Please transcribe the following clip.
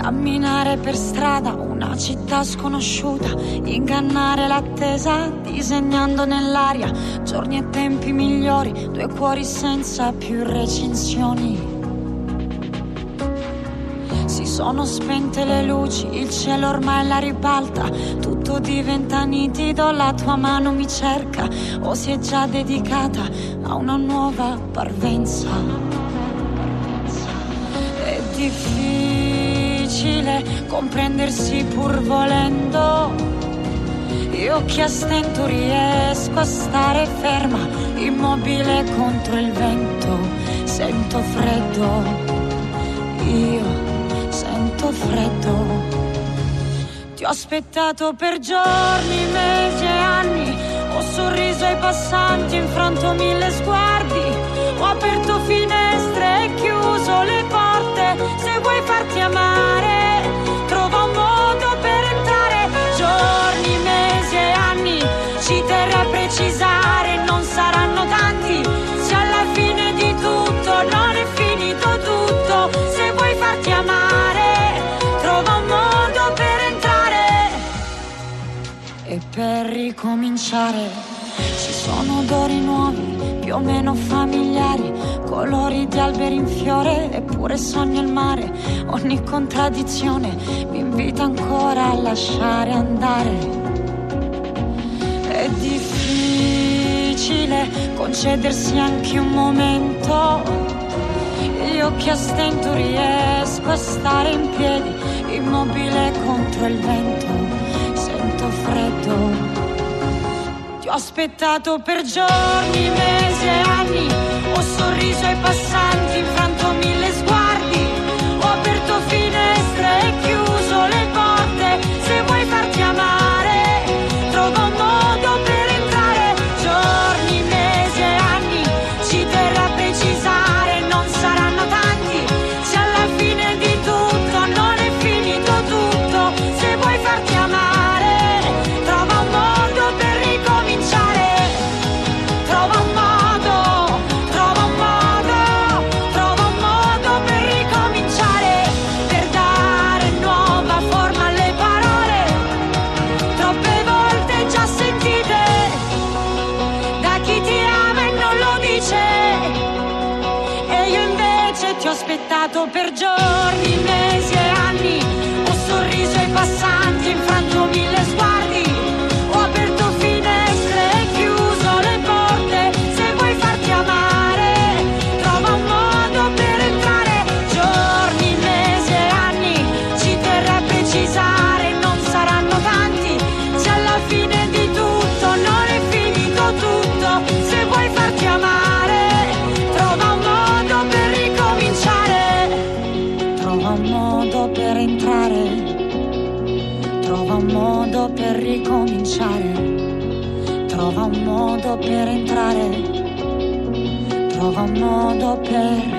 Camminare per strada, una città sconosciuta, ingannare l'attesa, disegnando nell'aria giorni e tempi migliori, due cuori senza più recinzioni. Si sono spente le luci, il cielo ormai la ribalta, tutto diventa nitido, la tua mano mi cerca, o si è già dedicata a una nuova parvenza. È difficile comprendersi pur volendo, io che a stento riesco a stare ferma, immobile contro il vento, sento freddo, io sento freddo. Ti ho aspettato per giorni, mesi e anni, ho sorriso ai passanti, infranto mille sguardi, ho aperto finestre e chiuso le porte. Se vuoi farti amare, trova un modo per entrare. Giorni, mesi e anni, ci terrei a precisare, non saranno tanti, se alla fine di tutto non è finito tutto. Se vuoi farti amare, trova un modo per entrare e per ricominciare. Ci sono odori nuovi, più o meno familiari, colori di alberi in fiore, eppure sogno il mare. Ogni contraddizione mi invita ancora a lasciare andare. È difficile concedersi anche un momento, io che a stento riesco a stare in piedi, immobile contro il vento, sento freddo. Ti ho aspettato per giorni, mesi e anni, ho sorriso ai passanti, infranto mille sguardi, ho aperto finestre e chiuso le porte. Se vuoi farti amare, trova un modo per entrare. Giorni, mesi e anni, ci terrei a precisare, non saranno tanti, se alla fine di tutto non è finito tutto. Se vuoi farti amare, trova un modo per ricominciare. Trova un modo, trova un modo, trova un modo per ricominciare, per dare nuova forma alle parole, troppe volte già sentite da chi ti ama e non lo dice. E io invece ti ho aspettato per giorni, mesi e anni, ho sorriso ai passanti, infranto mille sguardi, ho aperto finestre e chiuso le porte. Se vuoi farti amare, trova un modo per entrare. Giorni, mesi e anni, ci terrei a precisare, non saranno tanti, se alla fine di tutto non è finito tutto. Se vuoi farti amare, trova un modo per ricominciare. Trova un modo per entrare, trova un modo per ricominciare. Trova un modo per entrare, trova un modo per